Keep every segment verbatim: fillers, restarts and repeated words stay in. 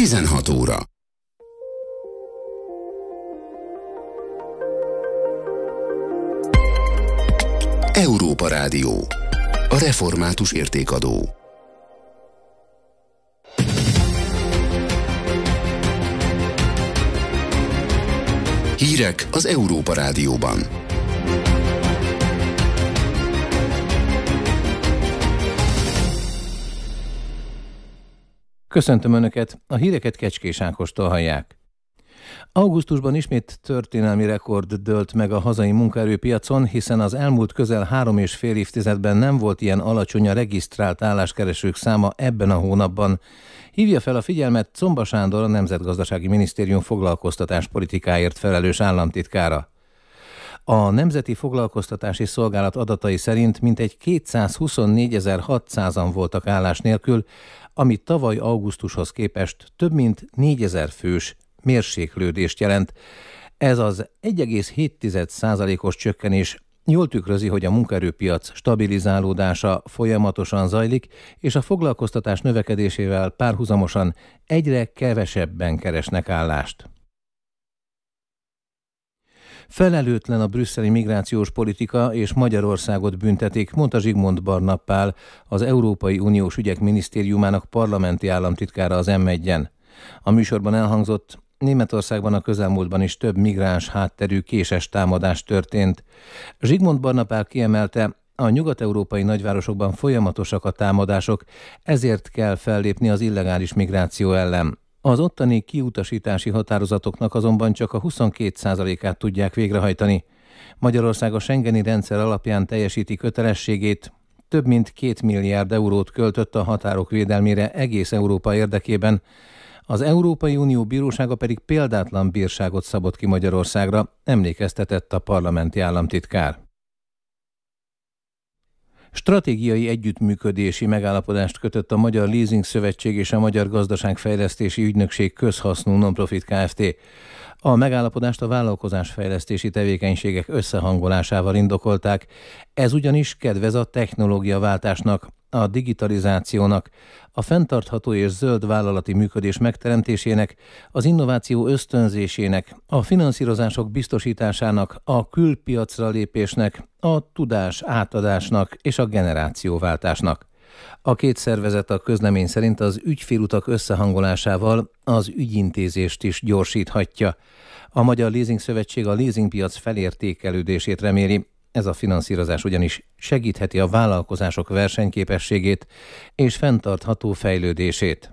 tizenhat óra. Európa Rádió. A református értékadó. Hírek az Európa Rádióban. Köszöntöm Önöket, a híreket Kecskés Ákostól hallják. Augusztusban ismét történelmi rekord dőlt meg a hazai munkaerőpiacon, hiszen az elmúlt közel három és fél évtizedben nem volt ilyen alacsony a regisztrált álláskeresők száma ebben a hónapban. Hívja fel a figyelmet Czomba Sándor, a Nemzetgazdasági Minisztérium foglalkoztatáspolitikáért felelős államtitkára. A Nemzeti Foglalkoztatási Szolgálat adatai szerint mintegy kétszázhuszonnégyezer-hatszázan voltak állás nélkül, ami tavaly augusztushoz képest több mint négyezer fős mérséklődést jelent. Ez az egy egész hét százalékos csökkenés jól tükrözi, hogy a munkaerőpiac stabilizálódása folyamatosan zajlik, és a foglalkoztatás növekedésével párhuzamosan egyre kevesebben keresnek állást. Felelőtlen a brüsszeli migrációs politika, és Magyarországot büntetik, mondta Zsigmond Barna Pál, az Európai Uniós Ügyek Minisztériumának parlamenti államtitkára az em egyen. A műsorban elhangzott, Németországban a közelmúltban is több migráns hátterű késes támadás történt. Zsigmond Barna Pál kiemelte, a nyugat-európai nagyvárosokban folyamatosak a támadások, ezért kell fellépni az illegális migráció ellen. Az ottani kiutasítási határozatoknak azonban csak a huszonkét százalékát tudják végrehajtani. Magyarország a schengeni rendszer alapján teljesíti kötelességét, több mint két milliárd eurót költött a határok védelmére egész Európa érdekében. Az Európai Unió bírósága pedig példátlan bírságot szabott ki Magyarországra, emlékeztetett a parlamenti államtitkár. Stratégiai együttműködési megállapodást kötött a Magyar Leasing Szövetség és a Magyar Gazdaságfejlesztési Ügynökség közhasznú non-profit Kft. A megállapodást a vállalkozásfejlesztési tevékenységek összehangolásával indokolták. Ez ugyanis kedvez a technológiaváltásnak, a digitalizációnak, a fenntartható és zöld vállalati működés megteremtésének, az innováció ösztönzésének, a finanszírozások biztosításának, a külpiacra lépésnek, a tudás átadásnak és a generációváltásnak. A két szervezet a közlemény szerint az ügyfélutak összehangolásával az ügyintézést is gyorsíthatja. A Magyar Leasing Szövetség a leasingpiac felértékelődését reméli. Ez a finanszírozás ugyanis segítheti a vállalkozások versenyképességét és fenntartható fejlődését.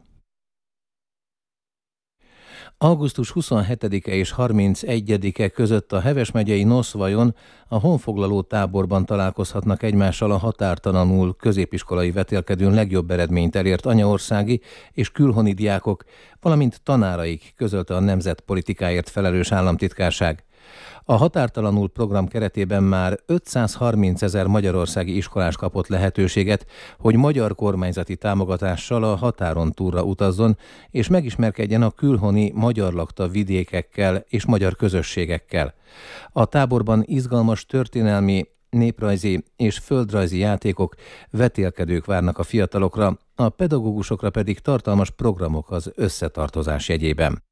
augusztus huszonhetedike és harmincegyedike között a Heves megyei Noszvajon a honfoglaló táborban találkozhatnak egymással a határtalanul középiskolai vetélkedőn legjobb eredményt elért anyaországi és külhoni diákok, valamint tanáraik, közölte a nemzetpolitikáért felelős államtitkárság. A határtalanul program keretében már ötszázharmincezer magyarországi iskolás kapott lehetőséget, hogy magyar kormányzati támogatással a határon túlra utazzon, és megismerkedjen a külhoni magyar lakta vidékekkel és magyar közösségekkel. A táborban izgalmas történelmi, néprajzi és földrajzi játékok, vetélkedők várnak a fiatalokra, a pedagógusokra pedig tartalmas programok az összetartozás jegyében.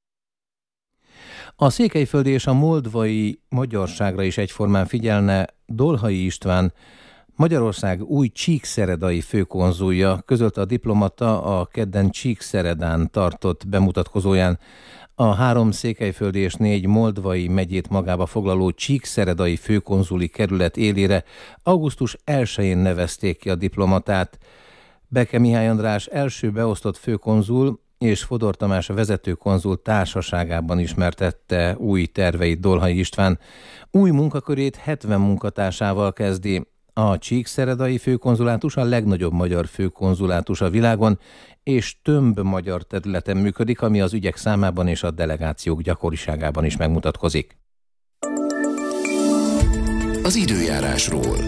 A székelyföldi és a moldvai magyarságra is egyformán figyelne Dolhai István, Magyarország új csíkszeredai főkonzulja, közölte a diplomata a kedden Csíkszeredán tartott bemutatkozóján. A három székelyföldi és négy moldvai megyét magába foglaló csíkszeredai főkonzuli kerület élére augusztus elsején nevezték ki a diplomatát. Beke Mihály András első beosztott főkonzul és Fodor Tamás vezető konzul társaságában ismertette új terveit Dolhai István. Új munkakörét hetven munkatársával kezdi. A csíkszeredai főkonzulátus a legnagyobb magyar főkonzulátus a világon, és több magyar területen működik, ami az ügyek számában és a delegációk gyakoriságában is megmutatkozik. Az időjárásról.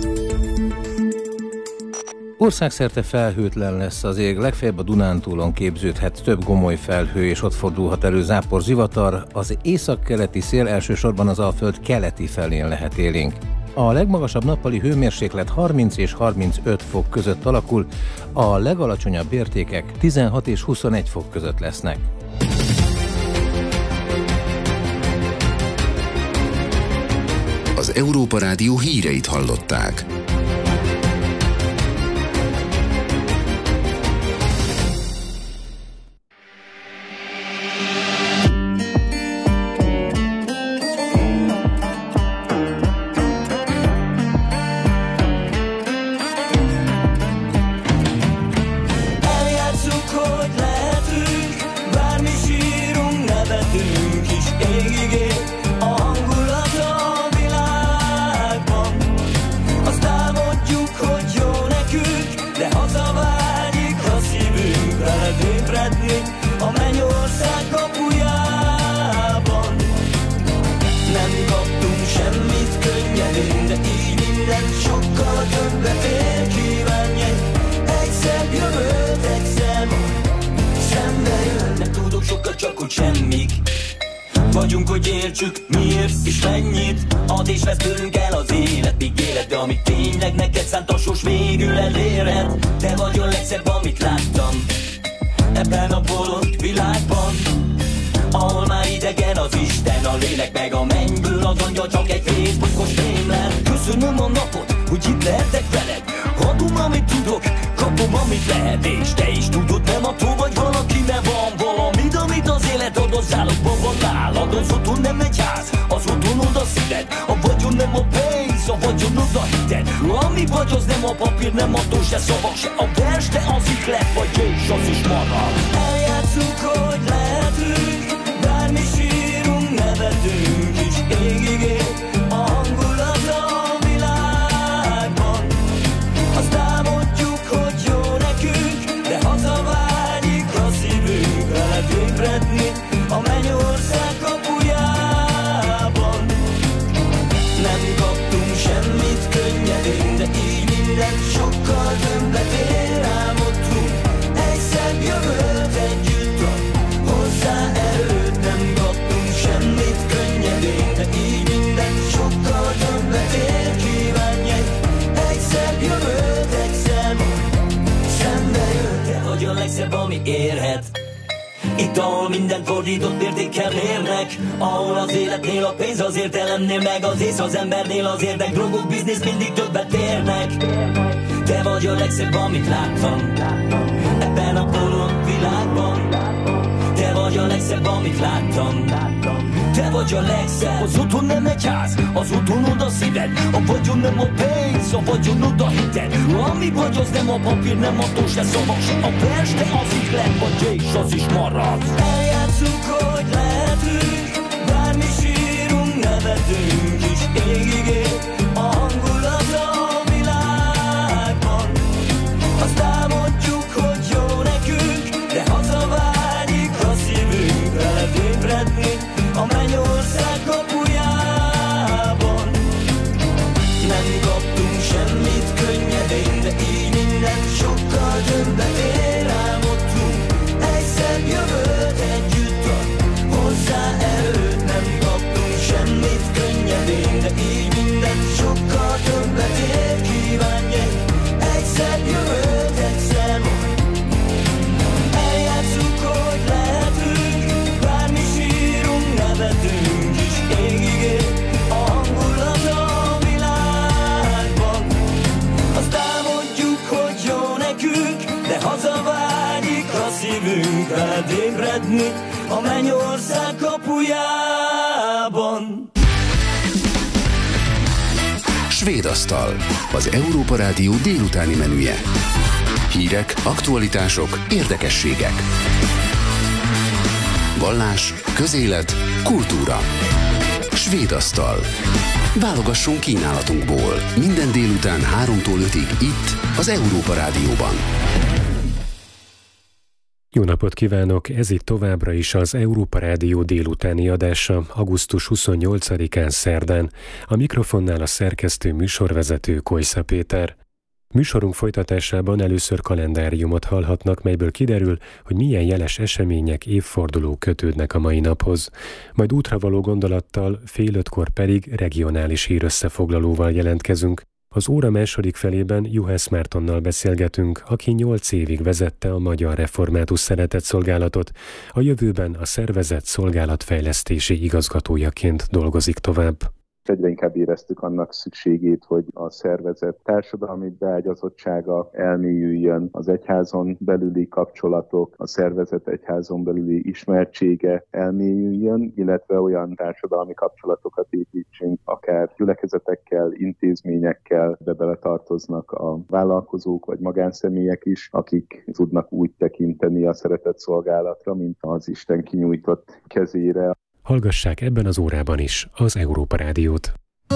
Országszerte felhőtlen lesz az ég, legfeljebb a Dunántúlon képződhet több gomoly felhő, és ott fordulhat elő zápor, zivatar. Az északkeleti szél elsősorban az Alföld keleti felén lehet élénk. A legmagasabb nappali hőmérséklet harminc és harmincöt fok között alakul, a legalacsonyabb értékek tizenhat és huszonegy fok között lesznek. Az Európa Rádió híreit hallották. Vagyunk, hogy értsük, miért és mennyit ad és vesz tőlünk el az élet, míg élet, de amit tényleg neked szánt, a sors végül elérhet. Te vagy a legszebb, amit láttam ebben a bolond világban, ahol már idegen az Isten, a lélek meg a mennyből az angyal csak egy Facebookos fémlet. Köszönöm a napot, hogy itt lehetek veled, adom, amit tudok, kapom, amit lehet, és te is tudod, nem attól vagy valaki, mert van valamit, amit az élet ad, az állapban van nálad. Az otthon nem egy ház, az otthonod a szíved, a vagyon nem a pénz, a vagyonod a hited. Ami vagy, az nem a papír, nem a tó, se szavak, se a vers, te az ihlet vagy, és az is marad. Eljátszunk, hogy lehetünk, bármi sírunk, nevetünk is, égig ég a hangulat a világban. Azt álmodjuk, hogy jó nekünk, de hazavágyik a szívünk, veled ébredni a mennyország kapujában. Nem kaptunk semmit könnyedén, de így minden sokkal többet ér. Álmodtunk egy szebb jövőt együtt, ad hozzá erőt. Nem kaptunk semmit könnyedén, de így minden sokkal többet ér. Kívánj egy, egy szebb jövőt egyszer majd szembe jött. Te vagy a legszebb, ami érhet. Itt, ahol minden fordított értékkel mérnek, ahol az életnél a pénz, az értelemnél meg az ész, az embernél az érdek, drogok, biznisz mindig többet érnek. Te vagy a legszebb, amit láttam ebben a bolond világban. Te vagy a legszebb, amit láttam. Te vagy a legszebb. Az otthon nem egy ház, az otthonod a szíved, a vagyon nem a pénz, a vagyonod a hited. Ami vagy, az nem a papír, nem a tó, se szavak, se a vers, te az ihlet vagy, és az is marad. Eljátszunk, hogy lehetünk, bármi sírunk, nevetünk is, égig ég a hangulat a világban. Azt álmodjuk, hogy jó nekünk, de hazavágyik a szívünk, veled ébredni a mennyország kapujában. Nem kaptunk semmit könnyedén, de így minden sokkal többet ér. Álmodtunk egy szebb jövőt együtt, ad hozzá erőt. Nem kaptunk semmit könnyedén, de így minden sokkal többet ér. Kívánj egy, egy szebb jövőt egyszer majd. Eljátszunk, hogy lehetünk, bármi sírunk, nevetünk is, égig ég a hangulat a világban. Azt álmodjuk, hogy jó nekünk, de hazavágyik a szívünk, veled ébredni a mennyország kapujában. Svéd asztal, az Európa Rádió délutáni menüje. Hírek, aktualitások, érdekességek. Vallás, közélet, kultúra. Svéd asztal. Válogassunk kínálatunkból. Minden délután háromtól ötig itt, az Európa Rádióban. Jó napot kívánok! Ez itt továbbra is az Európa Rádió délutáni adása, augusztus huszonnyolcadikán szerdán. A mikrofonnál a szerkesztő műsorvezető Kojsza Péter. Műsorunk folytatásában először kalendáriumot hallhatnak, melyből kiderül, hogy milyen jeles események, évfordulók kötődnek a mai naphoz. Majd útravaló gondolattal, fél ötkor pedig regionális hírösszefoglalóval jelentkezünk. Az óra második felében Juhász Mártonnal beszélgetünk, aki nyolc évig vezette a Magyar Református Szeretetszolgálatot, a jövőben a szervezet szolgálatfejlesztési igazgatójaként dolgozik tovább. egyre inkább éreztük annak szükségét, hogy a szervezet társadalmi beágyazottsága elmélyüljön, az egyházon belüli kapcsolatok, a szervezet egyházon belüli ismertsége elmélyüljön, illetve olyan társadalmi kapcsolatokat építsünk, akár gyülekezetekkel, intézményekkel, de beletartoznak a vállalkozók vagy magánszemélyek is, akik tudnak úgy tekinteni a szeretett szolgálatra, mint az Isten kinyújtott kezére. Hallgassák ebben az órában is az Európa Rádiót.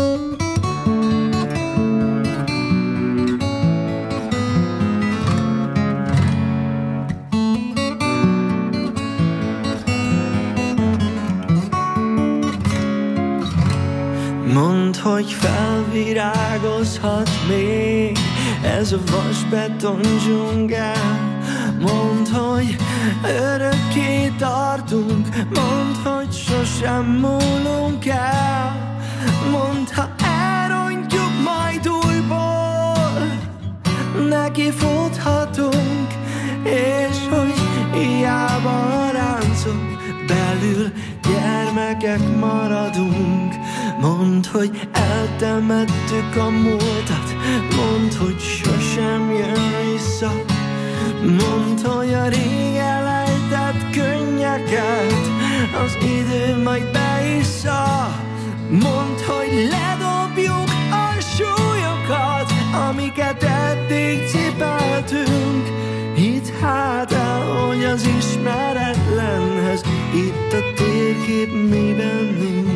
Mondd, hogy felvirágozhat még ez a vasbeton dzsungel. Mondd, hogy örökké tartunk, mondd, hogy sosem múlunk el. Mondd, ha elrontjuk majd újból, neki futhatunk, és hogy hiába a ráncok belül gyermekek maradunk. Mondd, hogy eltemettük a múltat, mondd, hogy sosem jön vissza. Mondd, hogy a rég elejtett könnyeket az idő majd beissza. Mondd, hogy ledobjuk a súlyokat, amiket eddig cipeltünk. Hidd hát el, hogy az ismeretlenhez itt a térkép mi bennünk.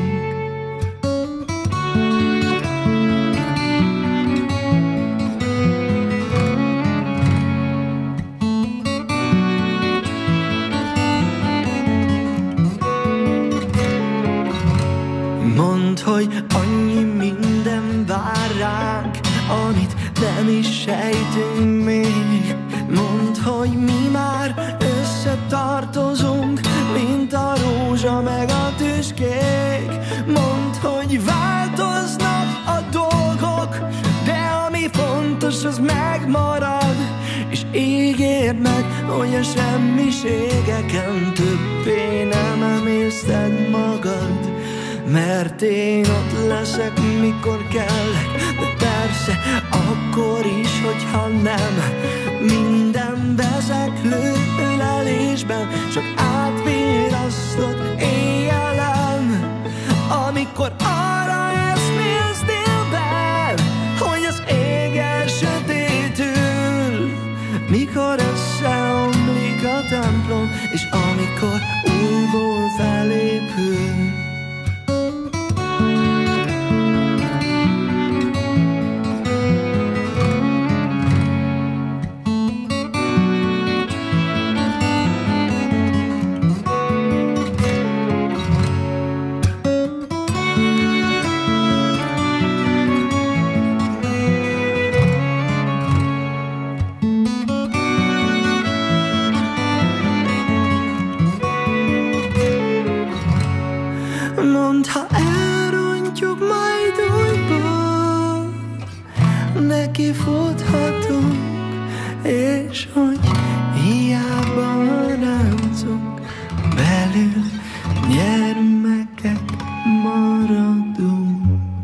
Mondd, hogy annyi minden vár ránk, amit nem is sejtünk még. Mondd, hogy mi már összetartozunk, mint a rózsa meg a tüskék. Mondd, hogy változnak a dolgok, de ami fontos, az megmarad. És ígérd meg, hogy a semmiségeken többé nem emészted magad. Mert én ott leszek, mikor kellek, de persze akkor is, hogyha nem. Minden vezeklő ölelésben csak átvirasztott éjjelen. Amikor arra eszmélsz délben, hogy az ég elsötétül, mikor összeomlik a templom, és amikor újból felépül. Mondd, ha elrontjuk majd újból, neki futhatunk, és hogy hiába a ráncok belül gyermekek maradunk.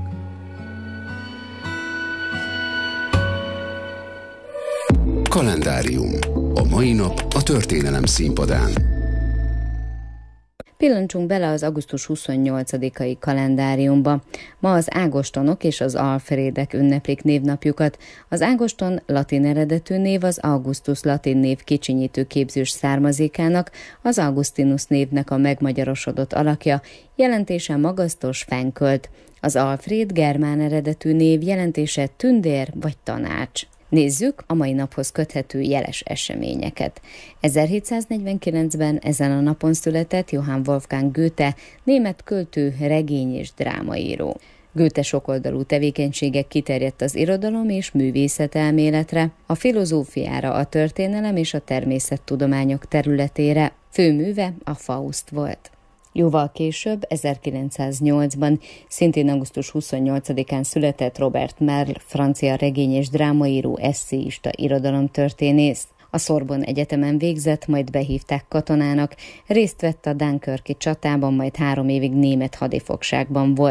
Kalendárium. A mai nap a történelem színpadán. Pillancsunk bele az augusztus huszonnyolcadikai kalendáriumba. Ma az Ágostonok és az Alfredek ünneplik névnapjukat. Az Ágoston latin eredetű név az Augustus latin név kicsinyítő képzős származékának, az Augustinus névnek a megmagyarosodott alakja, jelentése magasztos fenkölt. Az Alfred germán eredetű név jelentése tündér vagy tanács. Nézzük a mai naphoz köthető jeles eseményeket. ezerhétszáznegyvenkilencben ezen a napon született Johann Wolfgang Goethe, német költő, regény és drámaíró. Goethe sokoldalú tevékenysége kiterjedt az irodalom és művészetelméletre, a filozófiára, a történelem és a természettudományok területére. Főműve a Faust volt. Jóval később, ezerkilencszáznyolcban, szintén augusztus huszonnyolcadikán született Robert Merle, francia regény- és drámaíró, esszéista, irodalomtörténész. A Sorbonne Egyetemen végzett, majd behívták katonának, részt vett a Dunkirk-i csatában, majd három évig német hadifogságban volt.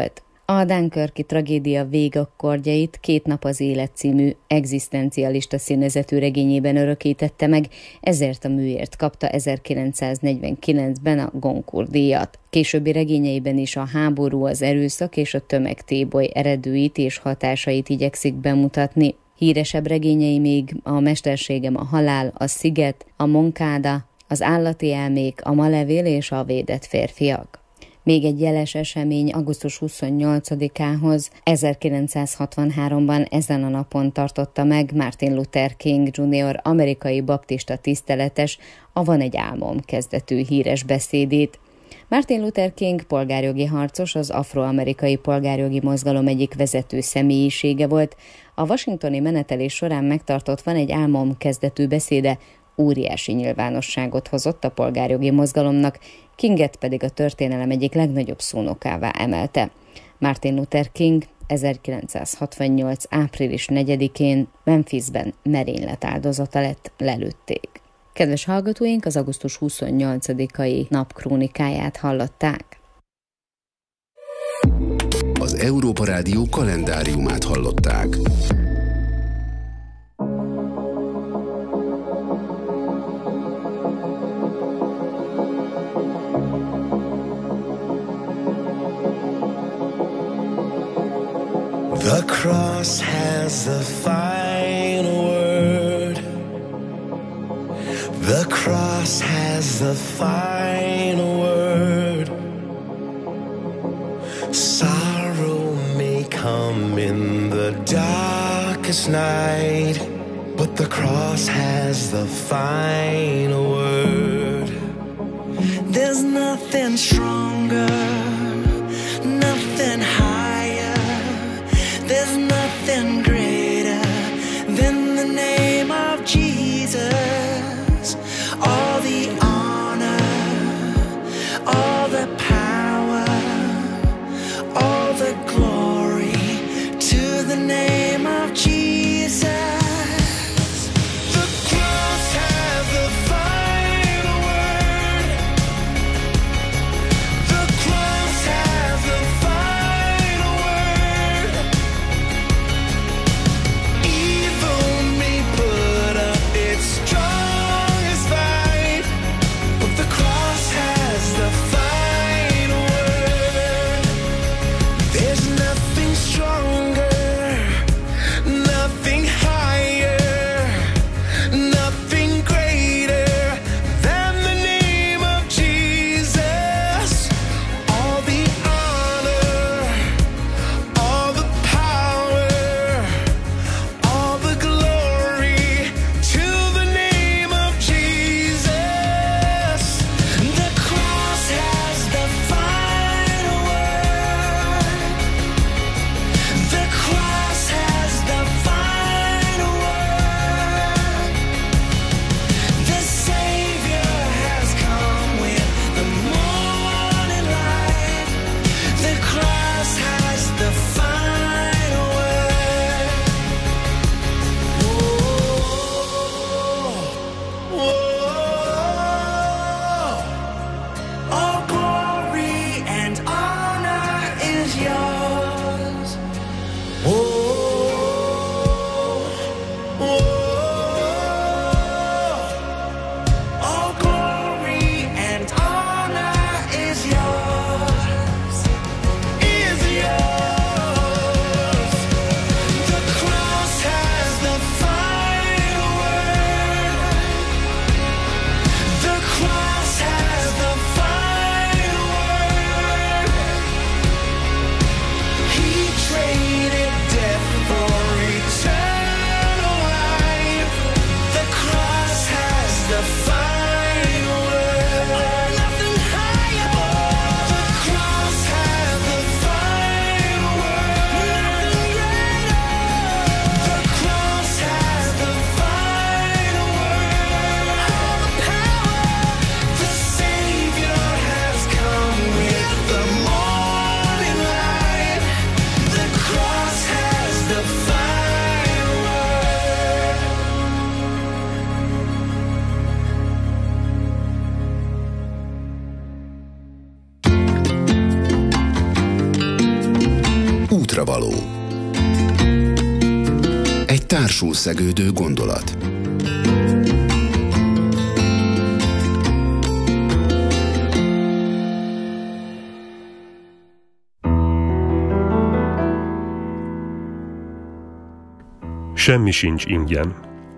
A Dunkirk-i tragédia végakkordjait Két nap az élet című egzisztencialista színezetű regényében örökítette meg, ezért a műért kapta ezerkilencszáznegyvenkilencben a Goncourt-díjat. Későbbi regényeiben is a háború, az erőszak és a tömegtéboly eredőit és hatásait igyekszik bemutatni. Híresebb regényei még a Mesterségem, a halál, a Sziget, a Moncada, az állati elmék, a Malevél és a védett férfiak. Még egy jeles esemény augusztus huszonnyolcadikához ezerkilencszázhatvanháromban ezen a napon tartotta meg Martin Luther King junior amerikai baptista tiszteletes a Van egy álmom kezdetű híres beszédét. Martin Luther King polgárjogi harcos, az afroamerikai polgárjogi mozgalom egyik vezető személyisége volt. A washingtoni menetelés során megtartott Van egy álmom kezdetű beszéde óriási nyilvánosságot hozott a polgárjogi mozgalomnak, Kinget pedig a történelem egyik legnagyobb szónokává emelte. Martin Luther King ezerkilencszázhatvannyolc április negyedikén Memphisben merénylet áldozata lett, lelőtték. Kedves hallgatóink, az augusztus huszonnyolcadikai nap krónikáját hallották. Az Európa Rádió kalendáriumát hallották. The cross has the final word. The cross has the final word. Sorrow may come in the darkest night, but the cross has the final word. There's nothing stronger, nothing higher. There's nothing greater than the name of Jesus. All the honor, all the power, all the glory to the name of Jesus. The cross has the final word. The cross has the final társul szegődő gondolat. Semmi sincs ingyen.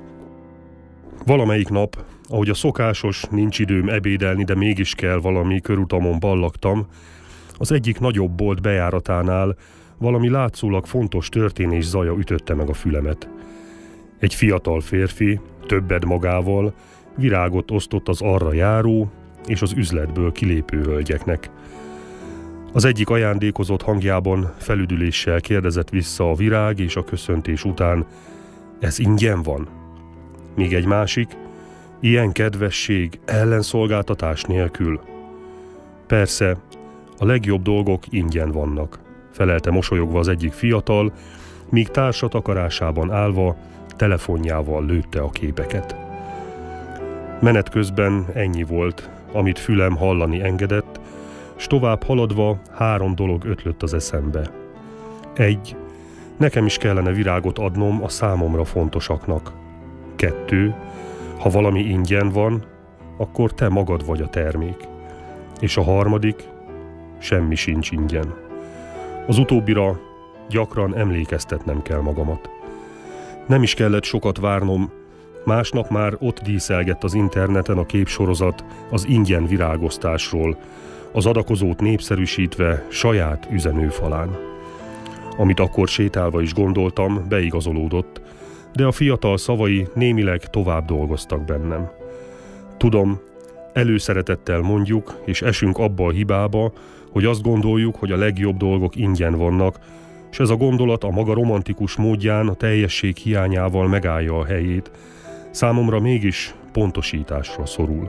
Valamelyik nap, ahogy a szokásos, nincs időm ebédelni, de mégis kell valami körutamon ballagtam, az egyik nagyobb bolt bejáratánál valami látszólag fontos történés zaja ütötte meg a fülemet. Egy fiatal férfi, többed magával, virágot osztott az arra járó és az üzletből kilépő hölgyeknek. Az egyik ajándékozott hangjában felüdüléssel kérdezett vissza a virág és a köszöntés után: ez ingyen van? Míg egy másik: ilyen kedvesség ellenszolgáltatás nélkül? Persze, a legjobb dolgok ingyen vannak, felelte mosolyogva az egyik fiatal, míg társa takarásában állva telefonjával lőtte a képeket. Menet közben ennyi volt, amit fülem hallani engedett, s tovább haladva három dolog ötlött az eszembe. Egy, nekem is kellene virágot adnom a számomra fontosaknak. Kettő, ha valami ingyen van, akkor te magad vagy a termék. És a harmadik, semmi sincs ingyen. Az utóbbira gyakran emlékeztetnem kell magamat. Nem is kellett sokat várnom, másnap már ott díszelgett az interneten a képsorozat az ingyen virágoztásról, az adakozót népszerűsítve saját üzenőfalán. Amit akkor sétálva is gondoltam, beigazolódott, de a fiatal szavai némileg tovább dolgoztak bennem. Tudom, előszeretettel mondjuk, és esünk abba a hibába, hogy azt gondoljuk, hogy a legjobb dolgok ingyen vannak, és ez a gondolat a maga romantikus módján a teljesség hiányával megállja a helyét, számomra mégis pontosításra szorul.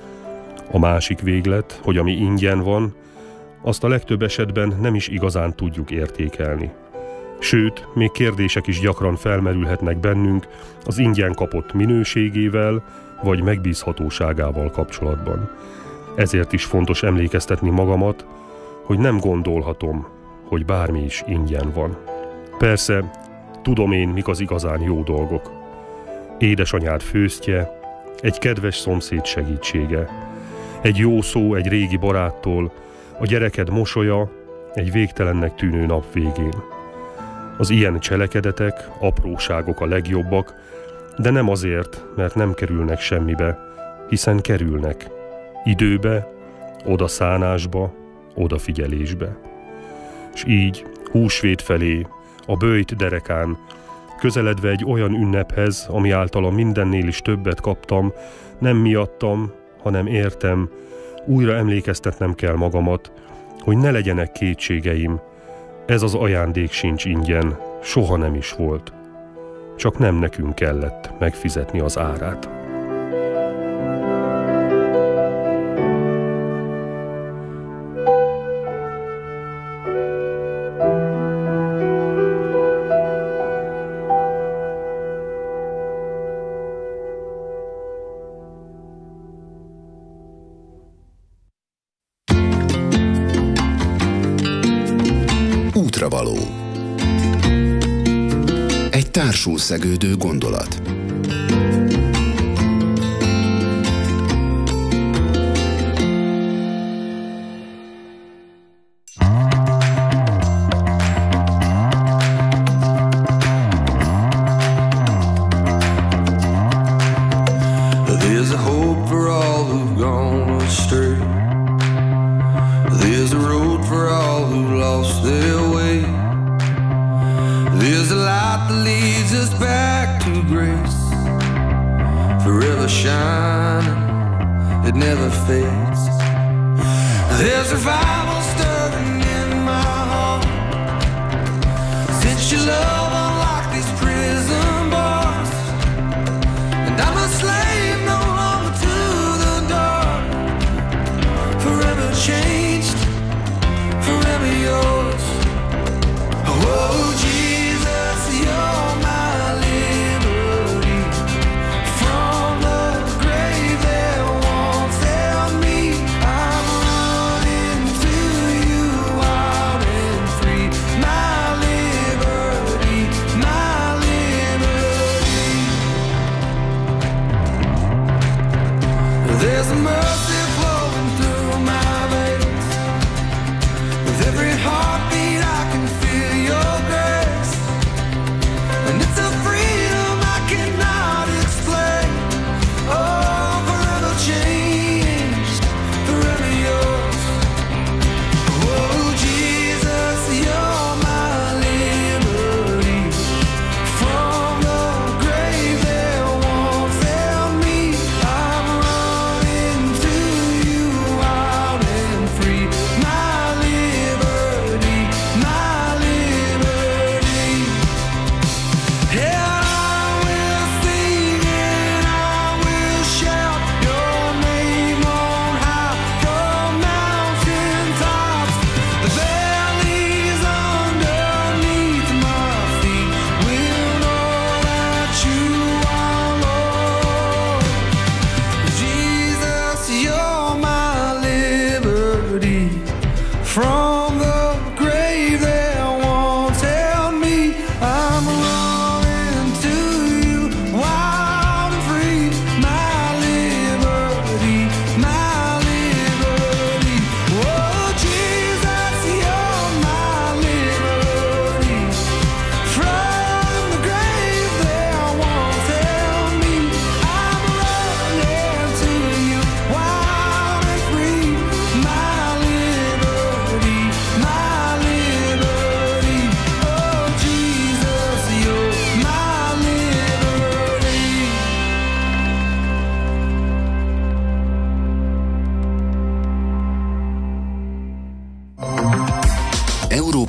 A másik véglet, hogy ami ingyen van, azt a legtöbb esetben nem is igazán tudjuk értékelni. Sőt, még kérdések is gyakran felmerülhetnek bennünk az ingyen kapott minőségével vagy megbízhatóságával kapcsolatban. Ezért is fontos emlékeztetni magamat, hogy nem gondolhatom, hogy bármi is ingyen van. Persze, tudom én, mik az igazán jó dolgok. Édesanyád főztje, egy kedves szomszéd segítsége, egy jó szó egy régi baráttól, a gyereked mosolya egy végtelennek tűnő nap végén. Az ilyen cselekedetek, apróságok a legjobbak, de nem azért, mert nem kerülnek semmibe, hiszen kerülnek. Időbe, odaszánásba, odafigyelésbe. És így, húsvét felé, a böjt derekán, közeledve egy olyan ünnephez, ami által a mindennél is többet kaptam, nem miattam, hanem értem, újra emlékeztetnem kell magamat, hogy ne legyenek kétségeim. Ez az ajándék sincs ingyen, soha nem is volt. Csak nem nekünk kellett megfizetni az árát. Útravaló. Egy társul szegődő gondolat. There's a hope for all who've gone astray. There's a road for all who lost their way. There's a light that leads us back to grace, forever shining, it never fades. There's revival stirring in my heart, since your love unlocked these prison bars, and I'm a slave no longer to the dark, forever changed, forever yours. Oh, Jesus, you're my liberty. From the grave that once held me, I'm running to you wild and free. My liberty,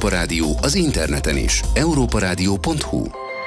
Európa Rádió az interneten is. európarádió pont hu.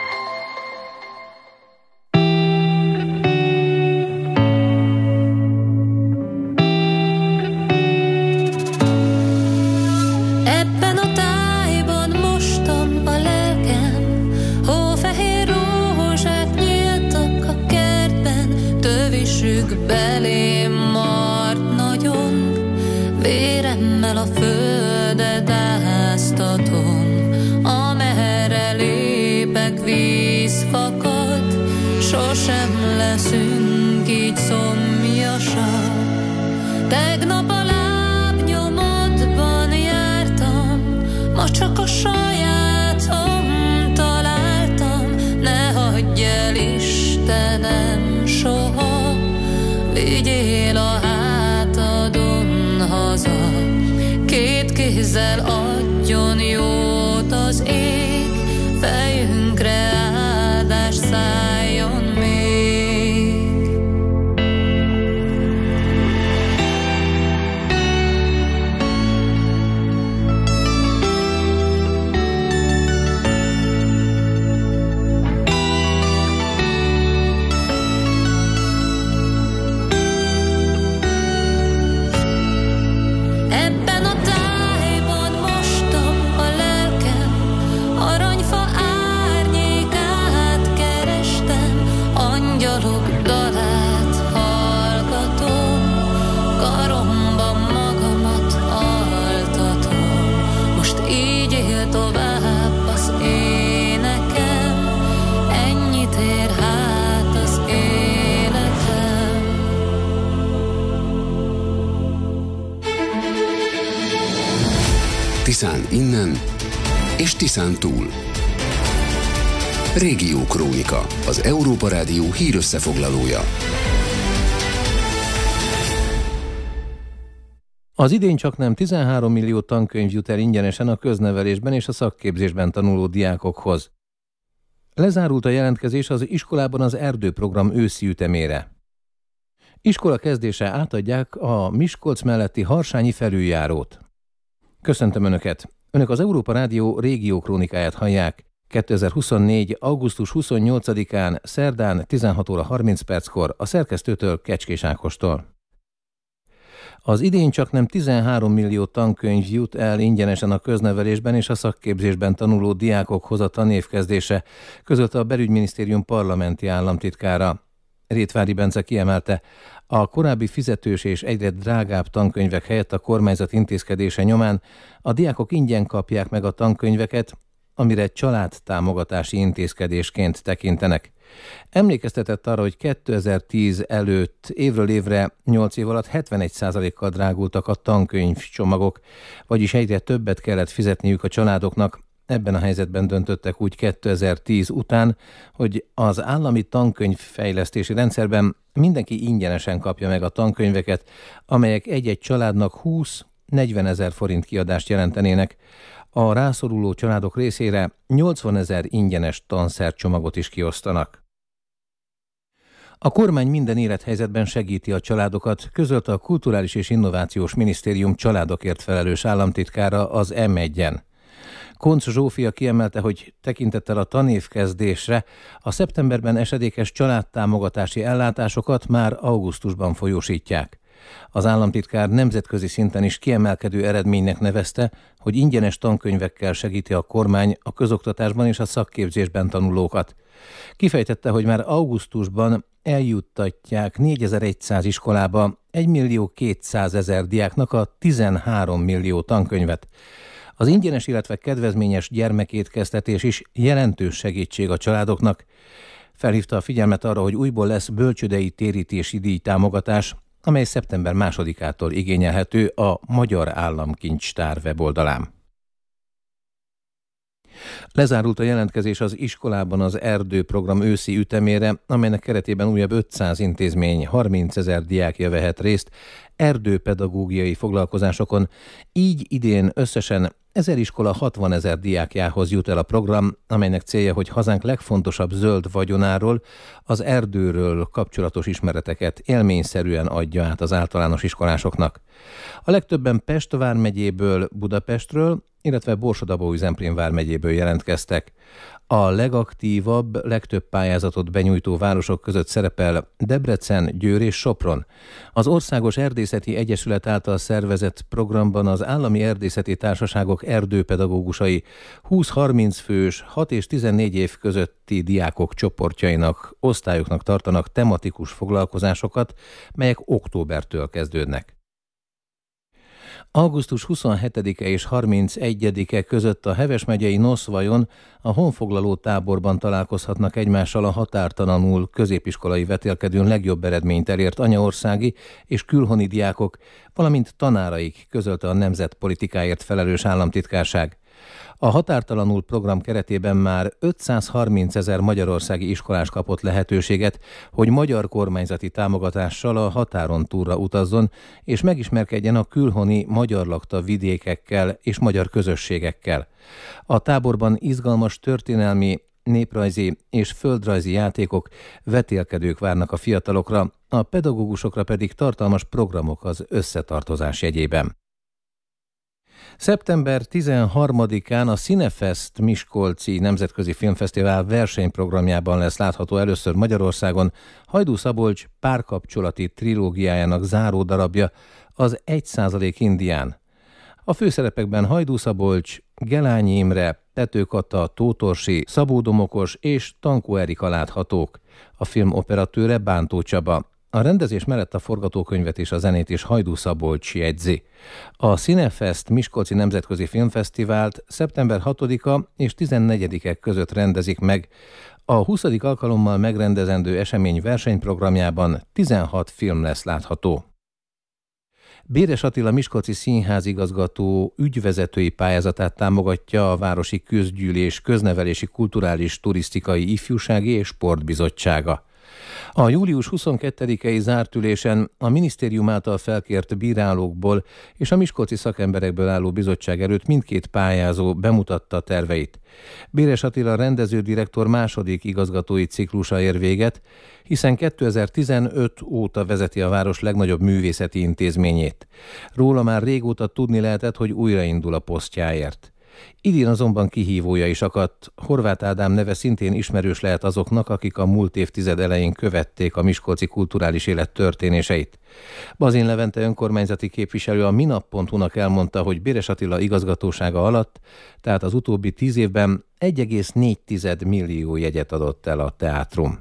Belém mart nagyon, véremmel a földet áztatom, amerre lépek víz fakad, sosem leszünk így szomjasak. Tegnap a lábnyomodban jártam, ma csak a sajátom találtam, ne hagyj el Istenem soha, vigyél a hátadon haza, két kézzel adjon jót az ég, fejünkre áldás szálljon még. Tiszán innen és Tiszán túl. Régiókrónika, az Európa Rádió hírösszefoglalója. Az idén csaknem tizenhárom millió tankönyv jut el ingyenesen a köznevelésben és a szakképzésben tanuló diákokhoz. Lezárult a jelentkezés az iskolában az erdőprogram őszi ütemére. Iskola kezdése átadják a Miskolc melletti harsányi felüljárót. Köszöntöm Önöket! Önök az Európa Rádió régiókrónikáját hallják. kétezer-huszonnégy. augusztus huszonnyolcadikán, szerdán tizenhat óra harminc perckor a szerkesztőtől, Kecskés Ákostól. Az idén csaknem tizenhárom millió tankönyv jut el ingyenesen a köznevelésben és a szakképzésben tanuló diákokhoz a tanév kezdése, közölte a Belügyminisztérium parlamenti államtitkára. Rétvári Bence kiemelte, a korábbi fizetős és egyre drágább tankönyvek helyett a kormányzat intézkedése nyomán a diákok ingyen kapják meg a tankönyveket, amire családtámogatási intézkedésként tekintenek. Emlékeztetett arra, hogy kétezer-tíz előtt évről évre nyolc év alatt hetvenegy százalékkal drágultak a tankönyvcsomagok, vagyis egyre többet kellett fizetniük a családoknak. Ebben a helyzetben döntöttek úgy kétezer-tíz után, hogy az állami tankönyvfejlesztési rendszerben mindenki ingyenesen kapja meg a tankönyveket, amelyek egy-egy családnak húsz-negyvenezer forint kiadást jelentenének. A rászoruló családok részére nyolcvanezer ingyenes tanszercsomagot is kiosztanak. A kormány minden élethelyzetben segíti a családokat, közölte a Kulturális és Innovációs Minisztérium családokért felelős államtitkára az em egyen. Koncz Zsófia kiemelte, hogy tekintettel a tanévkezdésre a szeptemberben esedékes családtámogatási ellátásokat már augusztusban folyósítják. Az államtitkár nemzetközi szinten is kiemelkedő eredménynek nevezte, hogy ingyenes tankönyvekkel segíti a kormány a közoktatásban és a szakképzésben tanulókat. Kifejtette, hogy már augusztusban eljuttatják négyezer-száz iskolába egymillió kétszázezer diáknak a tizenhárom millió tankönyvet. Az ingyenes, illetve kedvezményes gyermekétkeztetés is jelentős segítség a családoknak. Felhívta a figyelmet arra, hogy újból lesz bölcsődei térítési díjtámogatás, amely szeptember másodikától igényelhető a Magyar Államkincstár weboldalán. Lezárult a jelentkezés az iskolában az erdőprogram őszi ütemére, amelynek keretében újabb ötszáz intézmény, harmincezer diákja vehet részt erdőpedagógiai foglalkozásokon, Így idén összesen ezer iskola hatvanezer diákjához jut el a program, amelynek célja, hogy hazánk legfontosabb zöld vagyonáról, az erdőről kapcsolatos ismereteket élményszerűen adja át az általános iskolásoknak. A legtöbben Pest vármegyéből, Budapestről, illetve Borsod-Abaúj-Zemplén vármegyéből jelentkeztek. A legaktívabb, legtöbb pályázatot benyújtó városok között szerepel Debrecen, Győr és Sopron. Az Országos Erdészeti Egyesület által szervezett programban az állami erdészeti társaságok erdőpedagógusai húsz-harminc fős, hat és tizennégy év közötti diákok csoportjainak, osztályoknak tartanak tematikus foglalkozásokat, melyek októbertől kezdődnek. augusztus huszonhetedike és harmincegyedike között a Heves megyei Noszvajon a honfoglaló táborban találkozhatnak egymással a határtalanul középiskolai vetélkedőn legjobb eredményt elért anyaországi és külhoni diákok, valamint tanáraik, közölte a nemzetpolitikáért felelős államtitkárság. A határtalanul program keretében már ötszázharmincezer magyarországi iskolás kapott lehetőséget, hogy magyar kormányzati támogatással a határon túlra utazzon, és megismerkedjen a külhoni magyar lakta vidékekkel és magyar közösségekkel. A táborban izgalmas történelmi, néprajzi és földrajzi játékok, vetélkedők várnak a fiatalokra, a pedagógusokra pedig tartalmas programok az összetartozás jegyében. szeptember tizenharmadikán a Cinefest Miskolci Nemzetközi Filmfesztivál versenyprogramjában lesz látható először Magyarországon Hajdú Szabolcs párkapcsolati trilógiájának záró darabja, az Egy százalék indián. A főszerepekben Hajdú Szabolcs, Gelányi Imre, Tető Kata, Tóth Orsi, Szabó Domokos és Tankó Erika láthatók. A film operatőre Bántó Csaba. A rendezés mellett a forgatókönyvet és a zenét is Hajdú Szabolcs jegyzi. A Cinefest Miskolci Nemzetközi Filmfesztivált szeptember hatodika és tizennegyedike között rendezik meg. A huszadik alkalommal megrendezendő esemény versenyprogramjában tizenhat film lesz látható. Béres Attila miskolci színházigazgató ügyvezetői pályázatát támogatja a Városi Közgyűlés Köznevelési, Kulturális, Turisztikai, Ifjúsági és Sportbizottsága. A július huszonkettedikei zárt ülésen a minisztérium által felkért bírálókból és a miskolci szakemberekből álló bizottság előtt mindkét pályázó bemutatta terveit. Béres Attila rendeződirektor második igazgatói ciklusa ér véget, hiszen kétezer-tizenöt óta vezeti a város legnagyobb művészeti intézményét. Róla már régóta tudni lehetett, hogy újraindul a posztjáért. Idén azonban kihívója is akadt. Horváth Ádám neve szintén ismerős lehet azoknak, akik a múlt évtized elején követték a miskolci kulturális élet történéseit. Bazin Levente önkormányzati képviselő a minap pont hu-nak elmondta, hogy Béres Attila igazgatósága alatt, tehát az utóbbi tíz évben egy egész négy millió jegyet adott el a teátrum.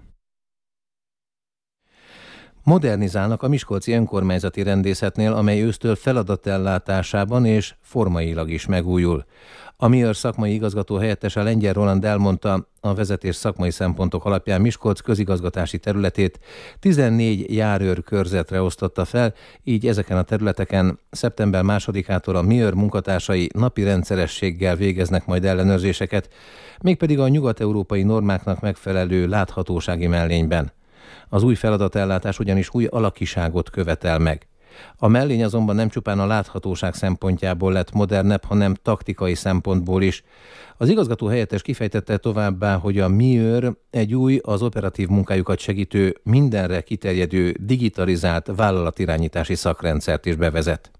Modernizálnak a miskolci önkormányzati rendészetnél, amely ősztől feladatellátásában és formailag is megújul. A MIÖR szakmai igazgató helyettese Lengyel Roland elmondta, a vezetés szakmai szempontok alapján Miskolc közigazgatási területét tizennégy járőr körzetre osztotta fel, így ezeken a területeken szeptember másodikától a MIÖR munkatársai napi rendszerességgel végeznek majd ellenőrzéseket, mégpedig a nyugat-európai normáknak megfelelő láthatósági mellényben. Az új feladatellátás ugyanis új alakiságot követel meg. A mellény azonban nem csupán a láthatóság szempontjából lett modernebb, hanem taktikai szempontból is. Az igazgató helyettes kifejtette továbbá, hogy a MIÖR egy új, az operatív munkájukat segítő, mindenre kiterjedő, digitalizált vállalatirányítási szakrendszert is bevezet.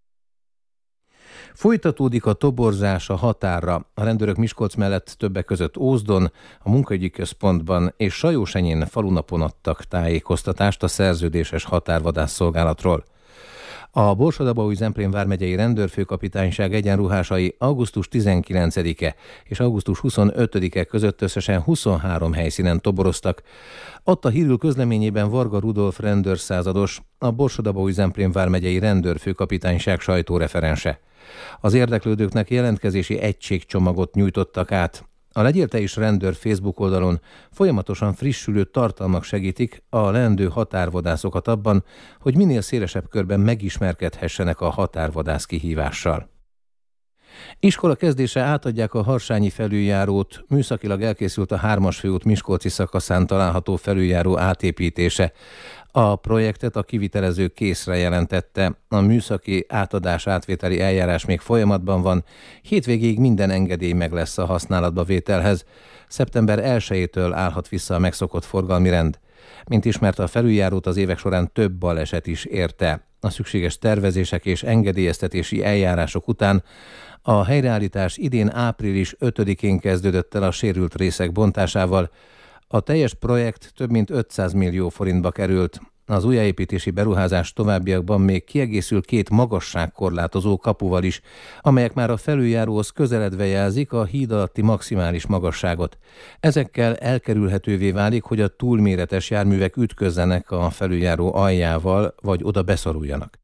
Folytatódik a toborzás a határra. A rendőrök Miskolc mellett többek között Ózdon, a munkaügyi központban és Sajósenyén falunapon adtak tájékoztatást a szerződéses határvadászszolgálatról. A Borsod-Abaúj-Zemplén vármegyei rendőrfőkapitányság egyenruhásai augusztus tizenkilencedike és augusztus huszonötödike között összesen huszonhárom helyszínen toboroztak. Adta hírül közleményében Varga Rudolf rendőrszázados, a Borsod-Abaúj-Zemplén vármegyei rendőrfőkapitányság sajtóreferense. Az érdeklődőknek jelentkezési egységcsomagot nyújtottak át. A Legyél te is rendőr Facebook oldalon folyamatosan frissülő tartalmak segítik a leendő határvadászokat abban, hogy minél szélesebb körben megismerkedhessenek a határvadász kihívással. Iskola kezdése átadják a harsányi felüljárót, műszakilag elkészült a hármas főút Miskolci szakaszán található felüljáró átépítése. A projektet a kivitelező készre jelentette, a műszaki átadás átvételi eljárás még folyamatban van, hétvégéig minden engedély meg lesz a használatba vételhez. Szeptember elsejétől állhat vissza a megszokott forgalmi rend. Mint ismert, a felüljárót az évek során több baleset is érte. A szükséges tervezések és engedélyeztetési eljárások után a helyreállítás idén április ötödikén kezdődött el a sérült részek bontásával. A teljes projekt több mint ötszáz millió forintba került. Az újjáépítési beruházás továbbiakban még kiegészül két magasságkorlátozó kapuval is, amelyek már a felüljáróhoz közeledve jelzik a híd alatti maximális magasságot. Ezekkel elkerülhetővé válik, hogy a túlméretes járművek ütközzenek a felüljáró aljával, vagy oda beszoruljanak.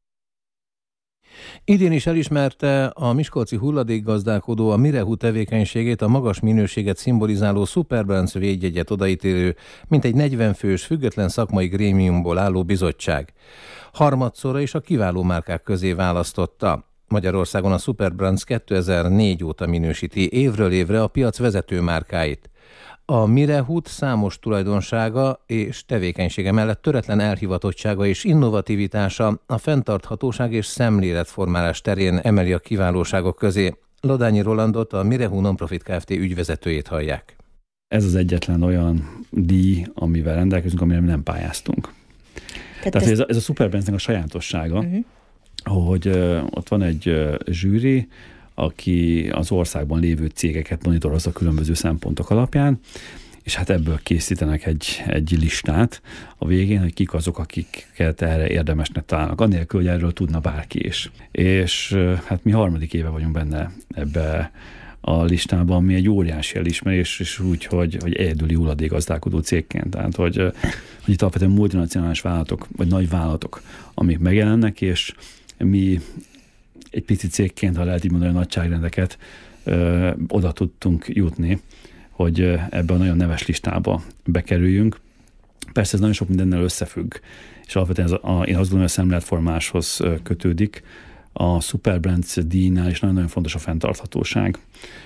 Idén is elismerte a miskolci hulladékgazdálkodó a Mirehú tevékenységét a magas minőséget szimbolizáló Superbrands védjegyet odaítélő, mintegy negyven fős független szakmai grémiumból álló bizottság. Harmadszorra is a kiváló márkák közé választotta. Magyarországon a Superbrands kétezer-négy óta minősíti évről évre a piac vezető márkáit. A Mirehút számos tulajdonsága és tevékenysége mellett töretlen elhivatottsága és innovativitása a fenntarthatóság és szemléletformálás terén emeli a kiválóságok közé. Lodányi Rolandot, a Mirehú Nonprofit Kft. Ügyvezetőjét hallják. Ez az egyetlen olyan díj, amivel rendelkezünk, amire mi nem pályáztunk. Tehát, Tehát ez, a, ez a Superbrandsnek a sajátossága, uh-huh. hogy uh, ott van egy uh, zsűri, aki az országban lévő cégeket monitorozza különböző szempontok alapján, és hát ebből készítenek egy, egy listát a végén, hogy kik azok, akiket erre érdemesnek találnak, anélkül, hogy erről tudna bárki is. És hát mi harmadik éve vagyunk benne ebbe a listában, ami egy óriási elismerés, és úgy, hogy, hogy egyedüli hulladékgazdálkodó cégként. Tehát, hogy, hogy itt alapvetően multinacionális vállalatok, vagy nagy vállalatok, amik megjelennek, és mi egy pici cégként, ha lehet így mondani, a nagyságrendeket ö, oda tudtunk jutni, hogy ebbe a nagyon neves listába bekerüljünk. Persze ez nagyon sok mindennel összefügg, és alapvetően ez a, én azt gondolom, hogy a szemléletformáshoz kötődik. A Superbrands díjnál is nagyon-nagyon fontos a fenntarthatóság,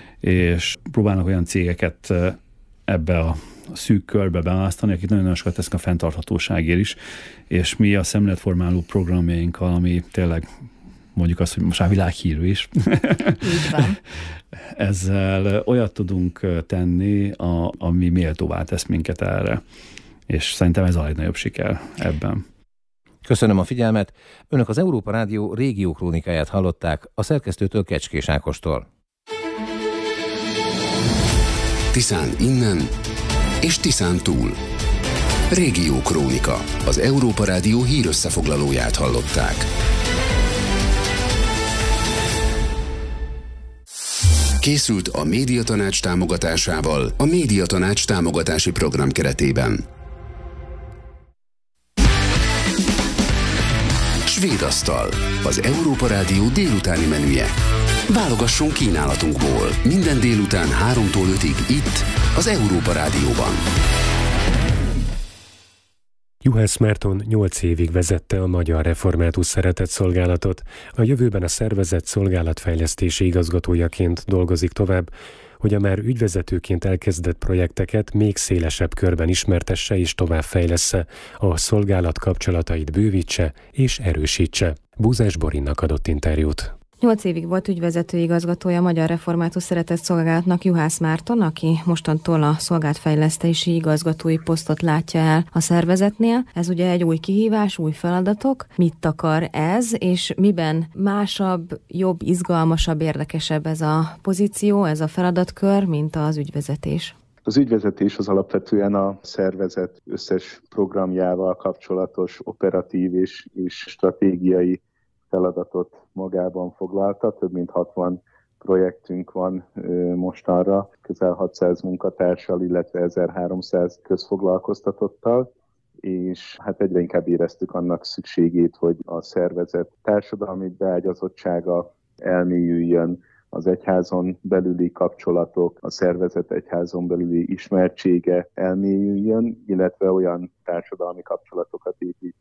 és próbálnak olyan cégeket ebbe a szűk körbe beválasztani, akik nagyon-nagyon sokat tesznek a fenntarthatóságért is, és mi a szemléletformáló programjainkkal, ami tényleg mondjuk azt, hogy most már világhírű is. Így van. Ezzel olyat tudunk tenni, a, ami méltóvá tesz minket erre. És szerintem ez a legnagyobb siker ebben. Köszönöm a figyelmet. Önök az Európa Rádió régió krónikáját hallották, a szerkesztőtől Kecskés Ákostól. Tiszán innen és Tiszán túl. Régió krónika. Az Európa Rádió hírösszefoglalóját hallották. Készült a Médiatanács támogatásával a Médiatanács támogatási program keretében. Svédasztal, az Európa Rádió délutáni menüje. Válogassunk kínálatunkból minden délután háromtól ötig itt, az Európa Rádióban. Juhász Márton nyolc évig vezette a Magyar Református Szeretetszolgálatot, a jövőben a szervezet szolgálatfejlesztési igazgatójaként dolgozik tovább, hogy a már ügyvezetőként elkezdett projekteket még szélesebb körben ismertesse és továbbfejlessze, a szolgálat kapcsolatait bővítse és erősítse. Búzás Borinnak adott interjút. Nyolc évig volt ügyvezető igazgatója a Magyar Református Szeretetszolgálatnak Juhász Márton, aki mostantól a szolgálatfejlesztési igazgatói posztot látja el a szervezetnél. Ez ugye egy új kihívás, új feladatok. Mit akar ez, és miben másabb, jobb, izgalmasabb, érdekesebb ez a pozíció, ez a feladatkör, mint az ügyvezetés? Az ügyvezetés az alapvetően a szervezet összes programjával kapcsolatos operatív és, és stratégiai feladatot magában foglalta. Több mint hatvan projektünk van mostanra, közel hatszáz munkatársal, illetve ezerháromszáz közfoglalkoztatottal, és hát egyre inkább éreztük annak szükségét, hogy a szervezet társadalmi beágyazottsága elmélyüljön, az egyházon belüli kapcsolatok, a szervezet egyházon belüli ismertsége elmélyüljön, illetve olyan társadalmi kapcsolatokat építsünk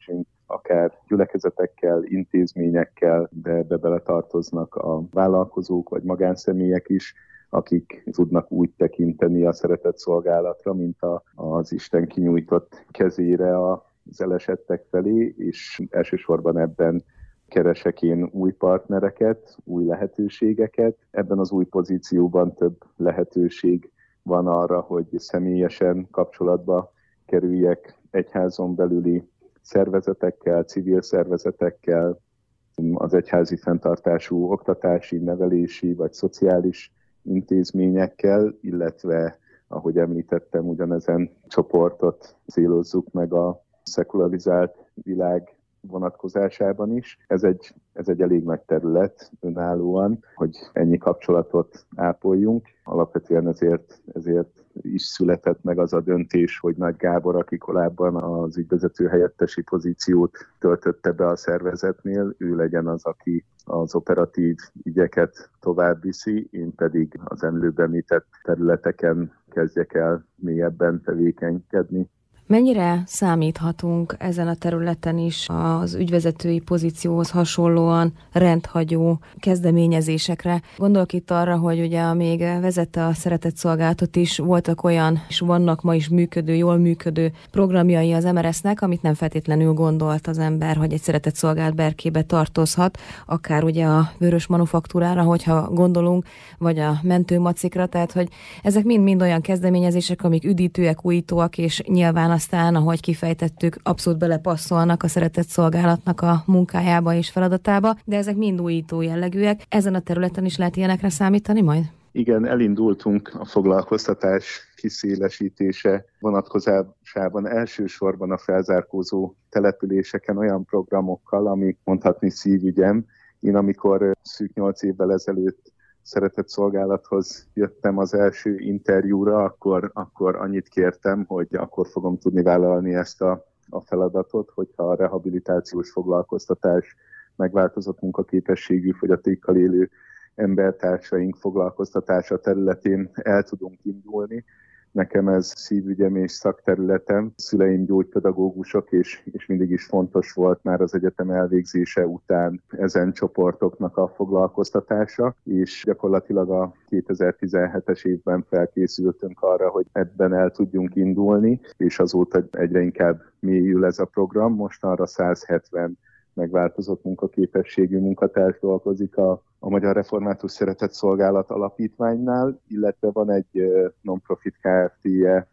akár gyülekezetekkel, intézményekkel, de ebbe beletartoznak a vállalkozók vagy magánszemélyek is, akik tudnak úgy tekinteni a szeretett szolgálatra, mint a, az Isten kinyújtott kezére az elesettek felé, és elsősorban ebben keresek én új partnereket, új lehetőségeket. Ebben az új pozícióban több lehetőség van arra, hogy személyesen kapcsolatba kerüljek egyházon belüli szervezetekkel, civil szervezetekkel, az egyházi fenntartású oktatási, nevelési vagy szociális intézményekkel, illetve, ahogy említettem, ugyanezen csoportot célozzuk meg a szekularizált világ vonatkozásában is. Ez egy, ez egy elég nagy terület önállóan, hogy ennyi kapcsolatot ápoljunk. Alapvetően ezért, ezért is született meg az a döntés, hogy Nagy Gábor, aki korábban az ügyvezető helyettesi pozíciót töltötte be a szervezetnél, ő legyen az, aki az operatív ügyeket tovább viszi, én pedig az előbb említett területeken kezdjek el mélyebben tevékenykedni. Mennyire számíthatunk ezen a területen is az ügyvezetői pozícióhoz hasonlóan rendhagyó kezdeményezésekre? Gondolok itt arra, hogy ugye még vezette a szeretett szolgálatot is, voltak olyan, és vannak ma is működő, jól működő programjai az em er es-nek, amit nem feltétlenül gondolt az ember, hogy egy szeretett szolgálat berkébe tartozhat, akár ugye a Vörös Manufaktúrára, hogyha gondolunk, vagy a Mentőmacikra, tehát hogy ezek mind-mind olyan kezdeményezések, amik üdítőek, újítóak, és nyilván aztán, ahogy kifejtettük, abszolút belepasszolnak a szeretett szolgálatnak a munkájába és feladatába, de ezek mind újító jellegűek. Ezen a területen is lehet ilyenekre számítani majd? Igen, elindultunk a foglalkoztatás kiszélesítése vonatkozásában elsősorban a felzárkózó településeken olyan programokkal, amik mondhatni szívügyem. Én amikor szűk nyolc évvel ezelőtt szeretett szolgálathoz jöttem az első interjúra, akkor, akkor annyit kértem, hogy akkor fogom tudni vállalni ezt a, a feladatot, hogyha a rehabilitációs foglalkoztatás megváltozott munkaképességű fogyatékkal élő embertársaink foglalkoztatása területén el tudunk indulni. Nekem ez szívügyem és szakterületem. Szüleim gyógypedagógusok, és, és mindig is fontos volt már az egyetem elvégzése után ezen csoportoknak a foglalkoztatása, és gyakorlatilag a kétezer-tizenhetes évben felkészültünk arra, hogy ebben el tudjunk indulni, és azóta egyre inkább mélyül ez a program. Mostanra száz hetven megváltozott munkaképességű munkatárs dolgozik a, a Magyar Református Szeretett Szolgálat Alapítványnál, illetve van egy non-profit Kft-je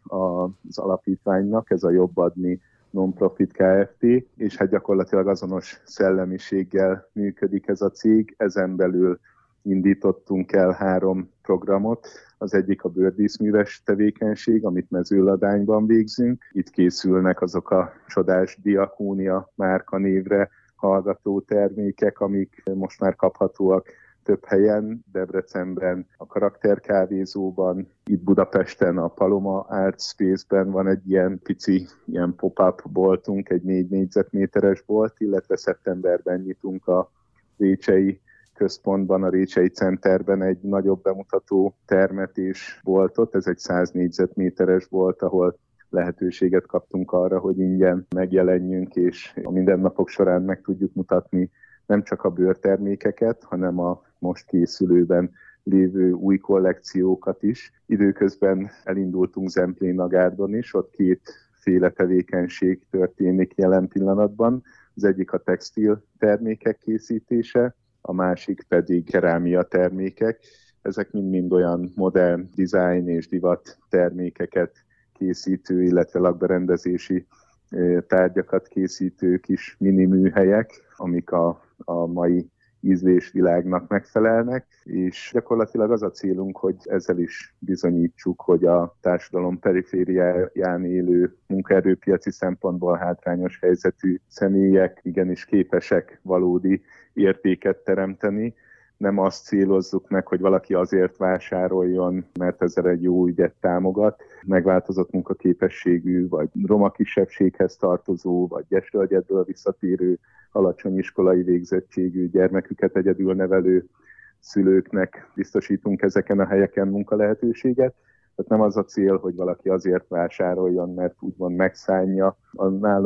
az alapítványnak, ez a Jobbadni non-profit Kft, és hát gyakorlatilag azonos szellemiséggel működik ez a cég, ezen belül indítottunk el három programot. Az egyik a bőrdíszműves tevékenység, amit Mezőladányban végzünk. Itt készülnek azok a csodás Diakónia márkanévre hallgató termékek, amik most már kaphatóak több helyen, Debrecenben, a Karakter kávézóban, itt Budapesten, a Paloma Art Space-ben van egy ilyen pici ilyen pop-up boltunk, egy négy négyzetméteres bolt, illetve szeptemberben nyitunk a Récsei központban, a Récsei Centerben egy nagyobb bemutató termet és boltot. Ez egy száz négyzetméteres bolt, ahol lehetőséget kaptunk arra, hogy ingyen megjelenjünk, és a mindennapok során meg tudjuk mutatni nem csak a bőrtermékeket, hanem a most készülőben lévő új kollekciókat is. Időközben elindultunk Zemplén-Nagárdon is, ott kétféle tevékenység történik jelen pillanatban. Az egyik a textil termékek készítése, a másik pedig kerámia termékek. Ezek mind-mind olyan modern design és divat termékeket készítő, illetve lakberendezési tárgyakat készítő kis mini műhelyek, amik a, a mai ízlésvilágnak megfelelnek, és gyakorlatilag az a célunk, hogy ezzel is bizonyítsuk, hogy a társadalom perifériáján élő munkaerőpiaci szempontból hátrányos helyzetű személyek igenis képesek valódi értéket teremteni. Nem azt célozzuk meg, hogy valaki azért vásároljon, mert ezzel egy jó ügyet támogat, megváltozott munkaképességű, vagy roma kisebbséghez tartozó, vagy Gyesvölgyetből visszatérő, alacsony iskolai végzettségű, gyermeküket egyedül nevelő szülőknek biztosítunk ezeken a helyeken munkalehetőséget. Tehát nem az a cél, hogy valaki azért vásároljon, mert úgymond megszánja a nálunk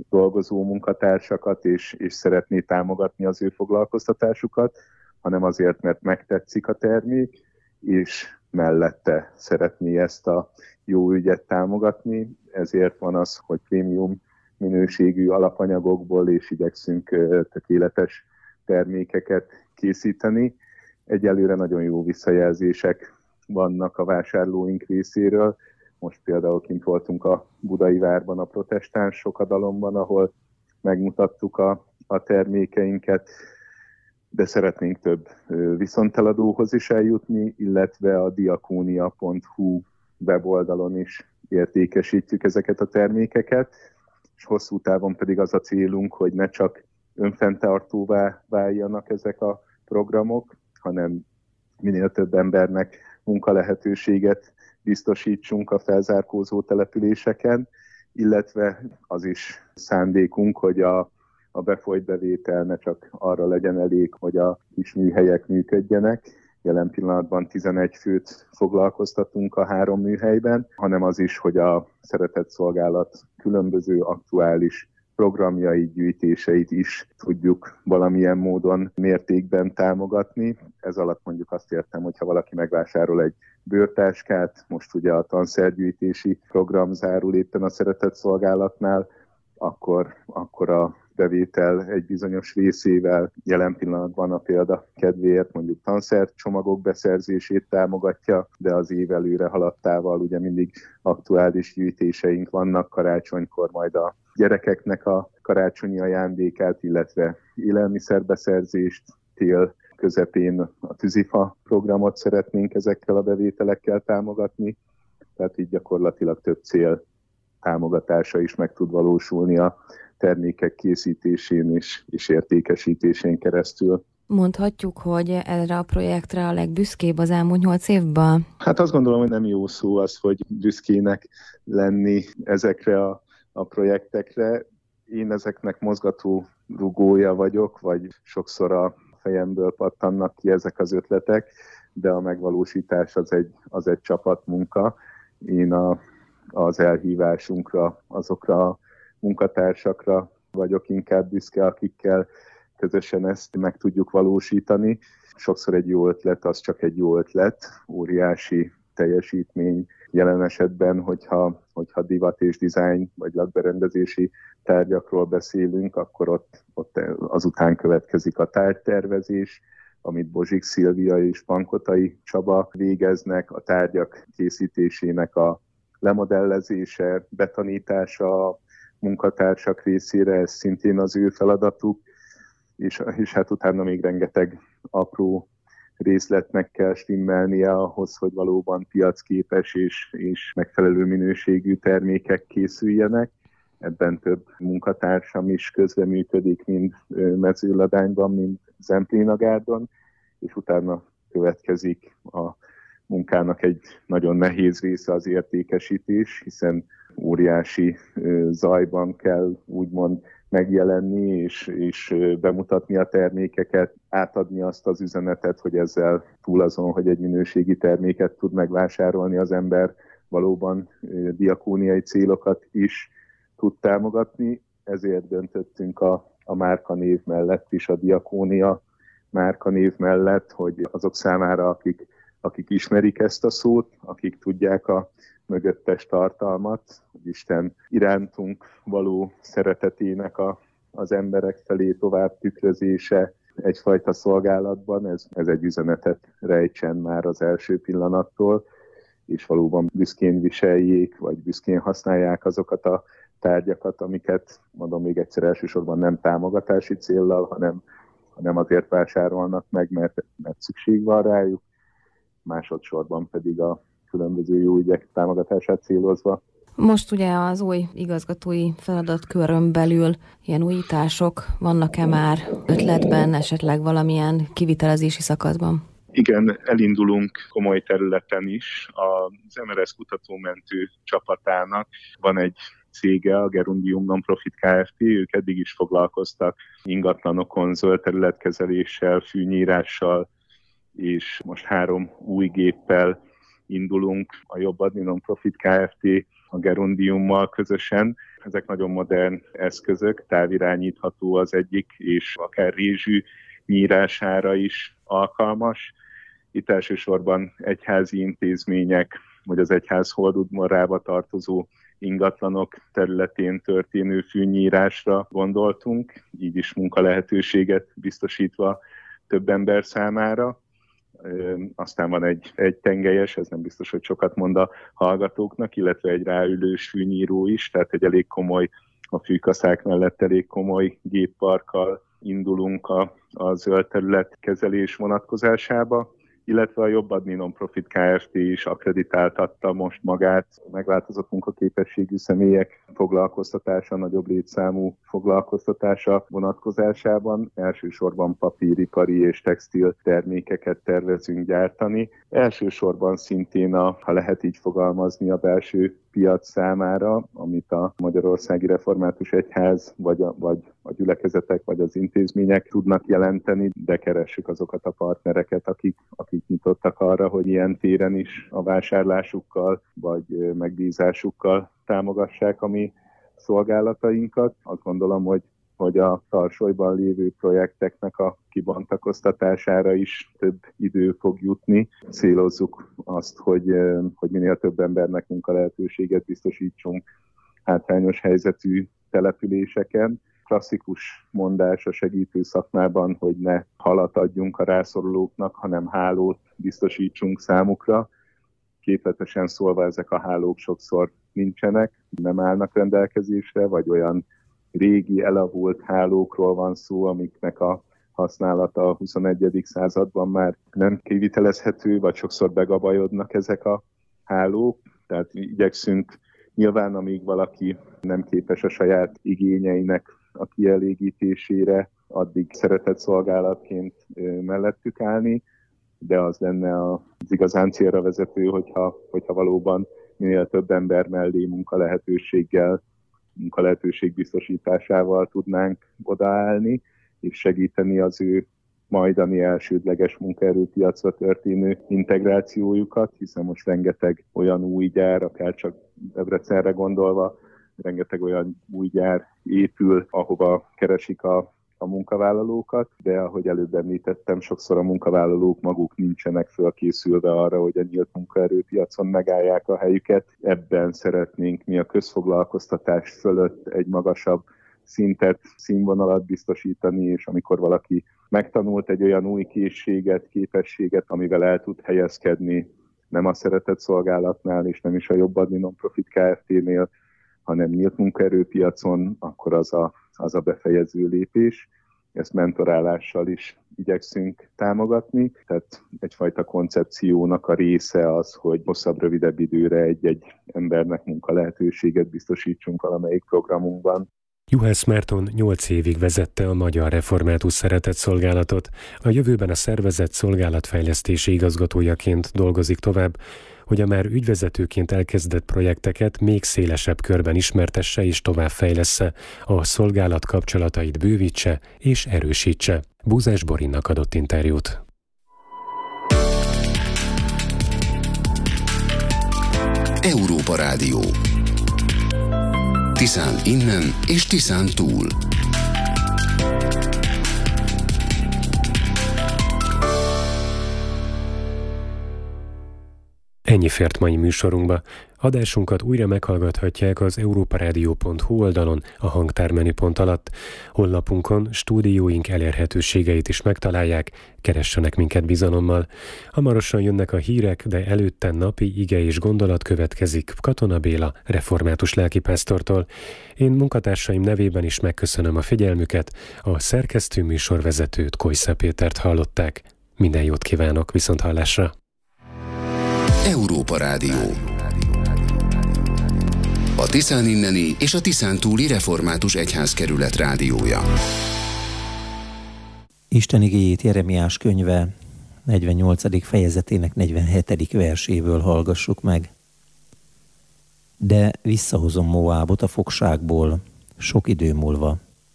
dolgozó munkatársakat, és, és szeretné támogatni az ő foglalkoztatásukat, hanem azért, mert megtetszik a termék, és mellette szeretné ezt a jó ügyet támogatni. Ezért van az, hogy prémium minőségű alapanyagokból és igyekszünk tökéletes termékeket készíteni. Egyelőre nagyon jó visszajelzések vannak a vásárlóink részéről. Most például kint voltunk a Budai Várban, a Protestáns Sokadalomban, ahol megmutattuk a, a termékeinket, de szeretnénk több viszonteladóhoz is eljutni, illetve a diakonia pont hu weboldalon is értékesítjük ezeket a termékeket, és hosszú távon pedig az a célunk, hogy ne csak önfenntartóvá váljanak ezek a programok, hanem minél több embernek munkalehetőséget biztosítsunk a felzárkózó településeken, illetve az is szándékunk, hogy a, a befolyt bevétel ne csak arra legyen elég, hogy a kis műhelyek működjenek. Jelen pillanatban tizenegy főt foglalkoztatunk a három műhelyben, hanem az is, hogy a Szeretett Szolgálat különböző aktuális programjait, gyűjtéseit is tudjuk valamilyen módon mértékben támogatni. Ez alatt mondjuk azt értem, hogy ha valaki megvásárol egy bőrtáskát, most ugye a tanszergyűjtési program zárul éppen a Szeretett Szolgálatnál, akkor, akkor a bevétel egy bizonyos részével jelen pillanatban a példa kedvéért mondjuk tanszercsomagok beszerzését támogatja, de az év előre haladtával ugye mindig aktuális gyűjtéseink vannak, karácsonykor majd a gyerekeknek a karácsonyi ajándékát, illetve élelmiszerbeszerzést, tél közepén a tűzifa programot szeretnénk ezekkel a bevételekkel támogatni, tehát így gyakorlatilag több cél támogatása is meg tud valósulni a termékek készítésén és, és értékesítésén keresztül. Mondhatjuk, hogy erre a projektre a legbüszkébb az elmúlt nyolc évben? Hát azt gondolom, hogy nem jó szó az, hogy büszkének lenni ezekre a, a projektekre. Én ezeknek mozgató rugója vagyok, vagy sokszor a fejemből pattannak ki ezek az ötletek, de a megvalósítás az egy, az egy csapatmunka. Én a, az elhívásunkra, azokra a munkatársakra vagyok inkább büszke, akikkel közösen ezt meg tudjuk valósítani. Sokszor egy jó ötlet, az csak egy jó ötlet, óriási teljesítmény. Jelen esetben, hogyha, hogyha divat és dizájn vagy lakberendezési tárgyakról beszélünk, akkor ott, ott azután következik a tárgytervezés, amit Bozsik Szilvia és Pankotai Csaba végeznek, a tárgyak készítésének a lemodellezése, betanítása, munkatársak részére, ez szintén az ő feladatuk, és, és hát utána még rengeteg apró részletnek kell stimmelnie ahhoz, hogy valóban piacképes és, és megfelelő minőségű termékek készüljenek. Ebben több munkatársam is közreműködik, mind Mezőladányban, mind Zemplénagárdon, és utána következik a munkának egy nagyon nehéz része, az értékesítés, hiszen óriási zajban kell úgymond megjelenni, és, és bemutatni a termékeket, átadni azt az üzenetet, hogy ezzel túl azon, hogy egy minőségi terméket tud megvásárolni az ember, valóban diakóniai célokat is tud támogatni. Ezért döntöttünk a, a márkanév mellett is, a diakónia márkanév mellett, hogy azok számára, akik, akik ismerik ezt a szót, akik tudják a mögöttes tartalmat, hogy Isten irántunk való szeretetének a, az emberek felé tovább tükrözése egyfajta szolgálatban, ez, ez egy üzenetet rejtsen már az első pillanattól, és valóban büszkén viseljék, vagy büszkén használják azokat a tárgyakat, amiket, mondom még egyszer, elsősorban nem támogatási céllal, hanem, hanem azért vásárolnak meg, mert, mert szükség van rájuk, másodszorban pedig a különböző jó ügyek támogatását célozva. Most ugye az új igazgatói feladatkörön belül ilyen újítások vannak-e már ötletben, esetleg valamilyen kivitelezési szakaszban? Igen, elindulunk komoly területen is. Az em er es kutatómentő csapatának van egy cége, a Gerundium Non-Profit Kft. Ők eddig is foglalkoztak ingatlanokon, zöld területkezeléssel, fűnyírással, és most három új géppel indulunk, a Jobbadni Non-Profit Kft. A Gerundiummal közösen. Ezek nagyon modern eszközök, távirányítható az egyik, és akár rézsű nyírására is alkalmas. Itt elsősorban egyházi intézmények, vagy az egyház holdudvarába tartozó ingatlanok területén történő fűnyírásra gondoltunk, így is munkalehetőséget biztosítva több ember számára. Aztán van egy, egy tengelyes, ez nem biztos, hogy sokat mond a hallgatóknak, illetve egy ráülős fűnyíró is, tehát egy elég komoly, a fűkaszák mellett elég komoly gépparkkal indulunk a, a zöld terület kezelés vonatkozásába, illetve a Jobbadni Non-Profit Kft. Is akkreditáltatta most magát megváltozott munkaképességű személyek foglalkoztatása, nagyobb létszámú foglalkoztatása vonatkozásában. Elsősorban papíripari és textil termékeket tervezünk gyártani. Elsősorban szintén, a, ha lehet így fogalmazni, a belső piac számára, amit a Magyarországi Református Egyház, vagy a, vagy a gyülekezetek, vagy az intézmények tudnak jelenteni, de keressük azokat a partnereket, akik, akik nyitottak arra, hogy ilyen téren is a vásárlásukkal, vagy megbízásukkal támogassák a mi szolgálatainkat. Azt gondolom, hogy hogy a tarsolyban lévő projekteknek a kibontakoztatására is több idő fog jutni. Célozzuk azt, hogy, hogy minél több embernek munkalehetőséget biztosítsunk hátrányos helyzetű településeken. Klasszikus mondás a segítő szakmában, hogy ne halat adjunk a rászorulóknak, hanem hálót biztosítsunk számukra. Képletesen szólva ezek a hálók sokszor nincsenek, nem állnak rendelkezésre, vagy olyan régi, elavult hálókról van szó, amiknek a használata a huszonegyedik században már nem kivitelezhető, vagy sokszor begabajodnak ezek a hálók. Tehát igyekszünk nyilván, amíg valaki nem képes a saját igényeinek a kielégítésére, addig szeretett szolgálatként mellettük állni, de az lenne az igazán célra vezető, hogyha, hogyha valóban minél több ember mellé munkalehetőséggel, munkalehetőség biztosításával tudnánk odaállni, és segíteni az ő majdani elsődleges munkaerőpiacra történő integrációjukat, hiszen most rengeteg olyan új gyár, akár csak Debrecenre gondolva, rengeteg olyan új gyár épül, ahova keresik a, a munkavállalókat, de ahogy előbb említettem, sokszor a munkavállalók maguk nincsenek fölkészülve arra, hogy a nyílt munkaerőpiacon megállják a helyüket. Ebben szeretnénk mi a közfoglalkoztatás fölött egy magasabb szintet, színvonalat biztosítani, és amikor valaki megtanult egy olyan új készséget, képességet, amivel el tud helyezkedni, nem a Szeretett Szolgálatnál, és nem is a Jobbadni Non-Profit Kft-nél, hanem nyílt munkaerőpiacon, akkor az a, az a befejező lépés. Ezt mentorálással is igyekszünk támogatni, tehát egyfajta koncepciónak a része az, hogy hosszabb, rövidebb időre egy-egy embernek munkalehetőséget biztosítsunk valamelyik programunkban. Juhász Márton nyolc évig vezette a Magyar Református Szeretett Szolgálatot. A jövőben a szervezet szolgálatfejlesztési igazgatójaként dolgozik tovább, hogy a már ügyvezetőként elkezdett projekteket még szélesebb körben ismertesse és továbbfejlessze, a szolgálat kapcsolatait bővítse és erősítse. Búzás Borinnak adott interjút. Európa Rádió. Tiszán innen és Tiszán túl. Ennyi fért mai műsorunkba. Adásunkat újra meghallgathatják az európarádió pont hu oldalon, a hangtármenü pont alatt. Honlapunkon stúdióink elérhetőségeit is megtalálják, keressenek minket bizalommal. Hamarosan jönnek a hírek, de előtte napi ige és gondolat következik Katona Béla, református lelkipásztortól. Én munkatársaim nevében is megköszönöm a figyelmüket, a szerkesztő műsorvezetőt, Kojsza Pétert hallották. Minden jót kívánok, viszonthallásra! Európa Rádió. A Tiszán inneni és a Tiszán túli református egyházkerület rádiója. Isten igéjét Jeremiás könyve negyvennyolcadik fejezetének negyvenhetedik verséből hallgassuk meg. De visszahozom Moábot a fogságból, sok idő múlva.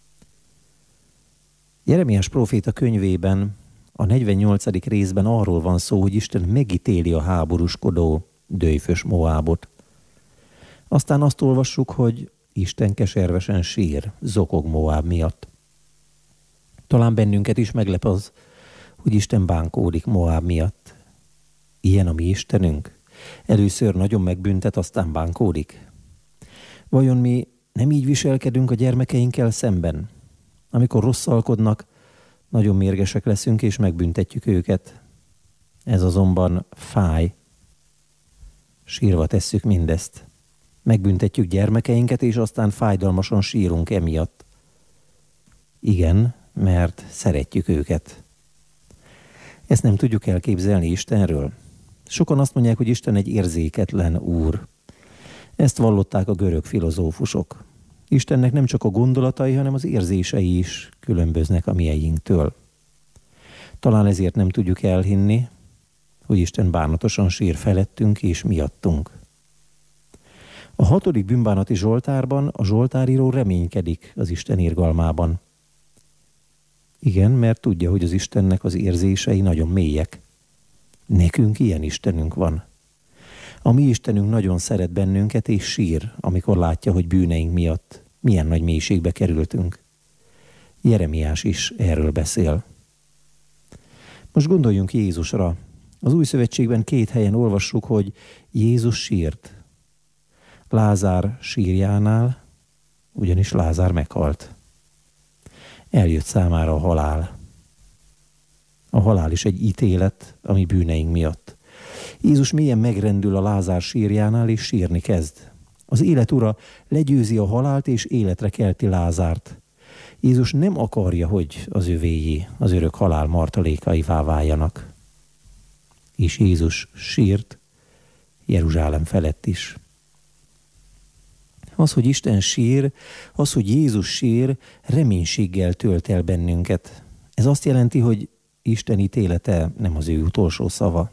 Jeremiás próféta könyvében a negyvennyolcadik részben arról van szó, hogy Isten megítéli a háborúskodó, dőjfös Moábot. Aztán azt olvassuk, hogy Isten keservesen sír, zokog Moáb miatt. Talán bennünket is meglep az, hogy Isten bánkódik Moáb miatt. Ilyen a mi Istenünk? Először nagyon megbüntet, aztán bánkódik? Vajon mi nem így viselkedünk a gyermekeinkkel szemben? Amikor rosszalkodnak, nagyon mérgesek leszünk és megbüntetjük őket. Ez azonban fáj. Sírva tesszük mindezt. Megbüntetjük gyermekeinket, és aztán fájdalmasan sírunk emiatt. Igen, mert szeretjük őket. Ezt nem tudjuk elképzelni Istenről. Sokan azt mondják, hogy Isten egy érzéketlen úr. Ezt vallották a görög filozófusok. Istennek nem csak a gondolatai, hanem az érzései is különböznek a mieinktől. Talán ezért nem tudjuk elhinni, hogy Isten bánatosan sír felettünk és miattunk. A hatodik bűnbánati Zsoltárban a zsoltáríró reménykedik az Isten irgalmában. Igen, mert tudja, hogy az Istennek az érzései nagyon mélyek. Nekünk ilyen Istenünk van. A mi Istenünk nagyon szeret bennünket, és sír, amikor látja, hogy bűneink miatt milyen nagy mélységbe kerültünk. Jeremiás is erről beszél. Most gondoljunk Jézusra. Az Új Szövetségben két helyen olvassuk, hogy Jézus sírt. Lázár sírjánál, ugyanis Lázár meghalt. Eljött számára a halál. A halál is egy ítélet a mi bűneink miatt. Jézus mélyen megrendül a Lázár sírjánál, és sírni kezd. Az élet ura legyőzi a halált, és életre kelti Lázárt. Jézus nem akarja, hogy az övéi az örök halál martalékaivá váljanak. És Jézus sírt Jeruzsálem felett is. Az, hogy Isten sír, az, hogy Jézus sír, reménységgel tölt el bennünket. Ez azt jelenti, hogy Isten ítélete nem az ő utolsó szava.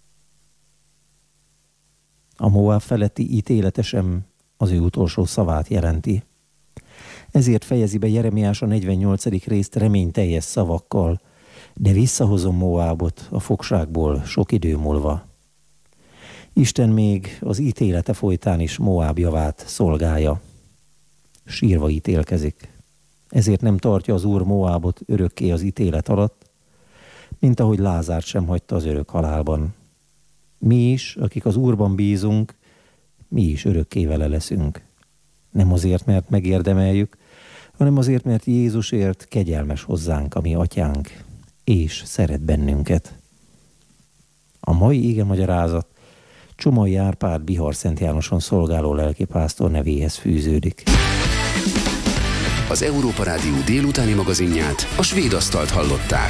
A Moáb feletti ítélete sem az ő utolsó szavát jelenti. Ezért fejezi be Jeremiás a negyvennyolcadik részt reményteljes szavakkal, de visszahozom Moábot a fogságból sok idő múlva. Isten még az ítélete folytán is Moáb javát szolgálja. Sírva ítélkezik. Ezért nem tartja az Úr Moábot örökké az ítélet alatt, mint ahogy Lázárt sem hagyta az örök halálban. Mi is, akik az Úrban bízunk, mi is örökké vele leszünk. Nem azért, mert megérdemeljük, hanem azért, mert Jézusért kegyelmes hozzánk, a mi atyánk, és szeret bennünket. A mai ige magyarázat Csomai Árpád Bihar Szent Jánoson szolgáló lelkipásztor nevéhez fűződik. Az Európa Rádió délutáni magazinját, a Svéd asztalt hallották.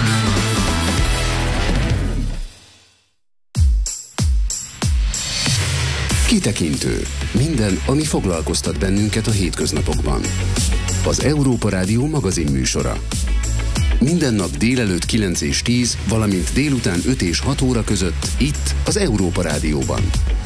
Kitekintő. Minden, ami foglalkoztat bennünket a hétköznapokban. Az Európa Rádió magazin műsora. Minden nap délelőtt kilenc és tíz, valamint délután öt és hat óra között itt az Európa Rádióban.